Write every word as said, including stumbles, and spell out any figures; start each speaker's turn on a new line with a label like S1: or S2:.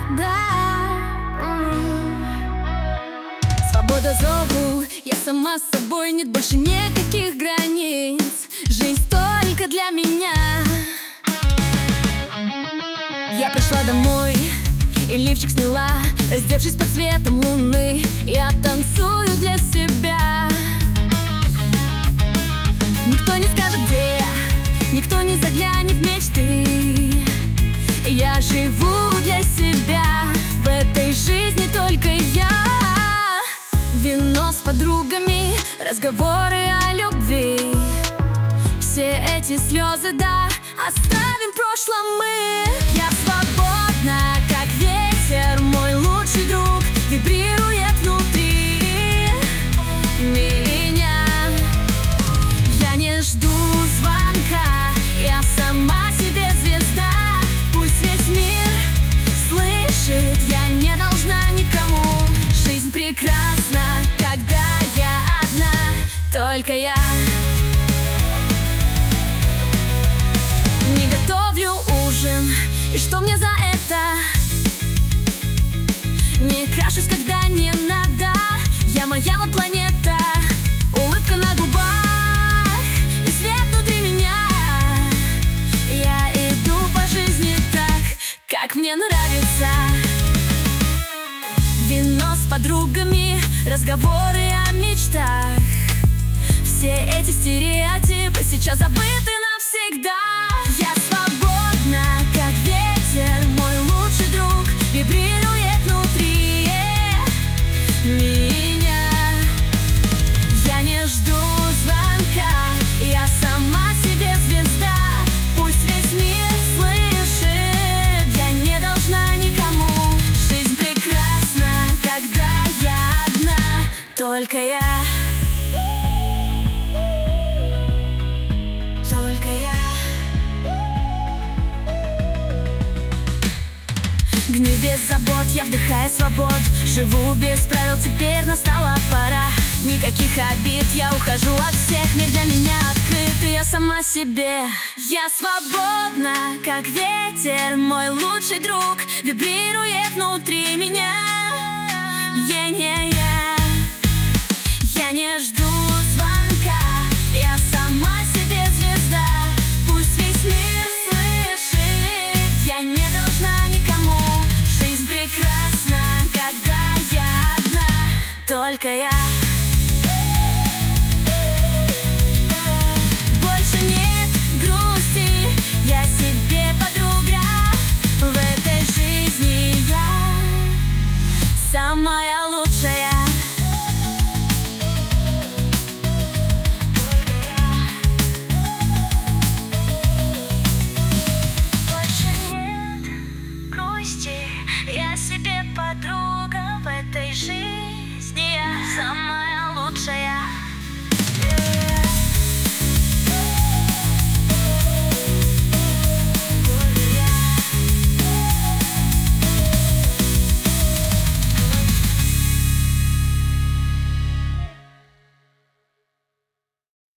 S1: да. М. Свобода зову, я сама с собой, нет больше никаких границ. Жизнь только для меня. Я пришла домой и лифчик сняла, раздевшись под светом луны. Я танцую для себя. Никто не скажет, где я, никто не заглянет в мечты. Я живу для себя, в этой жизни только я. Вино с подругами, разговоры о любви. Все эти слезы, да, оставим в прошлом мы. Я свободна, как ветер, мой лучший друг вибрирует внутри меня. Я не жду звонка, я сама себе звезда. Пусть весь мир слышит, я не должна никому. Жизнь прекрасна, когда я одна, только я. Не готовлю ужин, и что мне за это? Не крашусь, когда не надо, я моя вот планета. Улыбка на губах и свет внутри меня. Я иду по жизни так, как мне нравится. Вино с подругами, разговоры о мечтах. Все эти стереотипы сейчас забыты навсегда. Я свободна, как ветер, мой лучший друг вибрирует внутри меня. Я не жду звонка, я сама себе звезда. Пусть весь мир слышит, я не должна никому. Жизнь прекрасна, когда я одна, только я. Гнев без забот, я вдыхаю свобод. Живу без правил, теперь настала пора. Никаких обид, я ухожу от всех. Мир для меня открыт, и я сама себе. Я свободна, как ветер, мой лучший друг вибрирует внутри меня. Я не я, я не жду звонка, я сама себе звезда. Пусть весь мир слышит, я не должна никому. Жизнь прекрасна, когда я одна, только я. Больше нет грусти, я себе подруга. В этой жизни я самая лучшая. Больше нет грусти, я себе подруга в этой жизни.